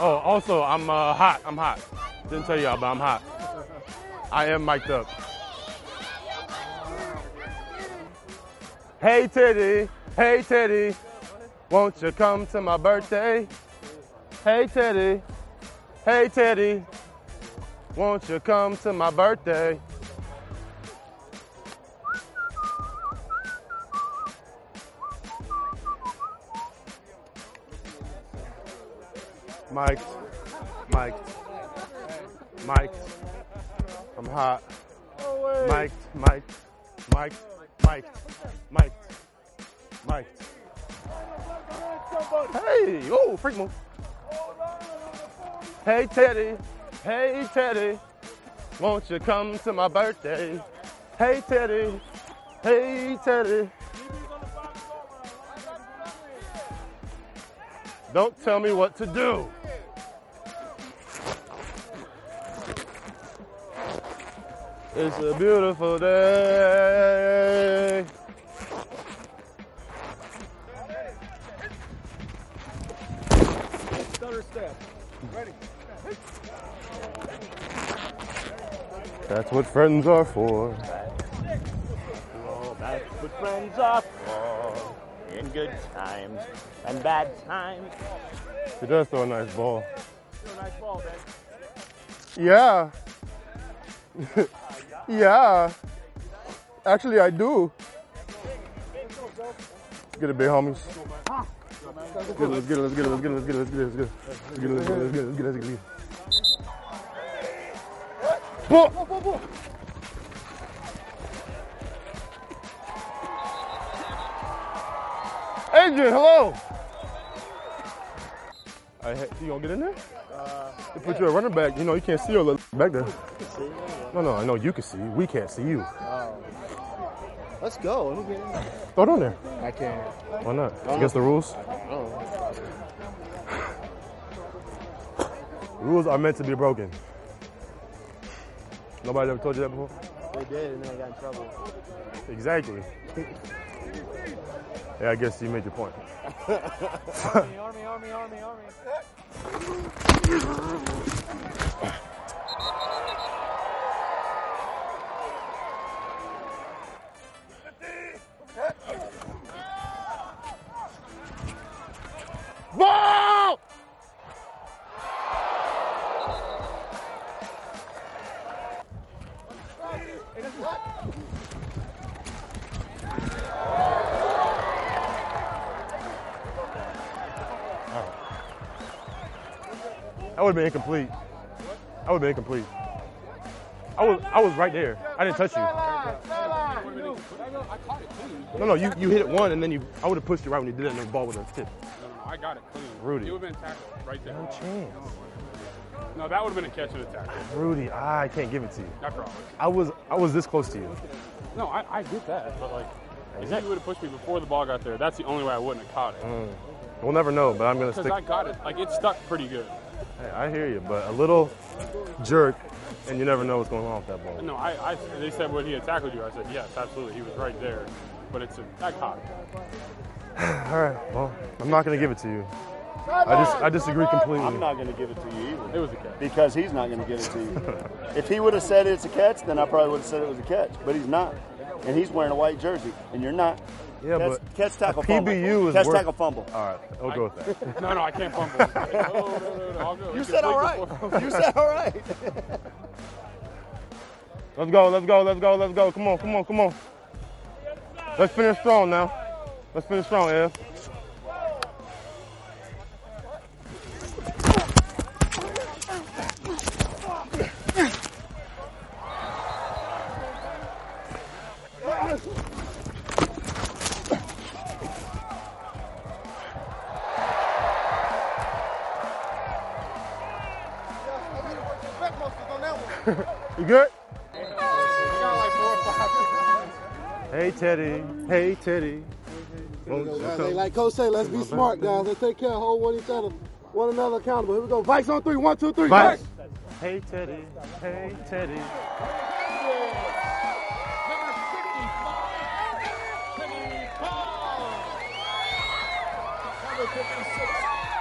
Oh, also, I'm hot. I'm hot. Didn't tell y'all, but I'm hot. I am mic'd up. Hey, Teddy. Hey, Teddy. Won't you come to my birthday? Hey, Teddy. Hey, Teddy. Won't you come to my birthday? Mic'd. Mic'd. Mic'd. I'm hot. Mic'd. Mic'd. Mic'd. Mic'd. Mic'd. Mic'd. Hey, oh, freak move. Hey, Teddy. Hey, Teddy. Won't you come to my birthday? Hey, Teddy. Hey, Teddy. Don't tell me what to do. It's a beautiful day. Stutter step. Ready. That's what friends are for. Oh, that's what friends are for. In good times and bad times. He does throw a nice ball. Throw a nice ball, man. Yeah. Yeah. Actually, I do. Get it, big homies. Let's get it, let's get it, let's get it, let's get it, let's get it, let's get it, let's get it, let's get it, let's get it, let's get it, let's get it, let's get it. Ball. Adrian, hello. You gonna get in there? They put you a running back. You know, you can't see your little back there. No, I know you can see. We can't see you. Let's go. Let me get in there. Throw it on there. I can't. Why not? Against the rules? Oh. Rules are meant to be broken. Nobody ever told you that before? They did, and then I got in trouble. Exactly. Yeah, I guess you made your point. Army. Ball! That would have been incomplete. That would have been incomplete. I was right there. I didn't touch you. No, you hit it one, and then I would have pushed you right when you did it, and the ball would have tipped. No, I got it clean. Rudy. It would have been tackled right there. No chance. No, that would have been a catch and a tackle. Rudy, I can't give it to you. Not promise. I was this close to you. No, I get that, but like, if you would have pushed me before the ball got there, that's the only way I wouldn't have caught it. We'll never know, but I'm gonna Because stick. I got it. Like, it stuck pretty good. Hey, I hear you, but a little jerk, and you never know what's going on with that ball. No, they said, would he have tackled you? I said, yes, absolutely. He was right there. But I caught it. All right, well, I'm not gonna give it to you. I disagree completely. I'm not going to give it to you either. It was a catch. Because he's not going to give it to you. If he would have said it's a catch, then I probably would have said it was a catch. But he's not. And he's wearing a white jersey, and you're not. Yeah, catch, but catch, tackle, PBU fumble. is Catch, worth- tackle, fumble. All right, we'll go with that. No, I can't fumble. No, I'll go. You said all right. You said all right. Let's go. Come on. Let's finish strong now. Let's finish strong, Ev. You good? Hey, Teddy. Hey, Teddy. Like Coach say, let's be smart, guys. Let's take care, hold one another accountable. Here we go. Vikes on three. 1, 2, 3. Vikes. Hey, Teddy. Hey, Teddy. Number 55.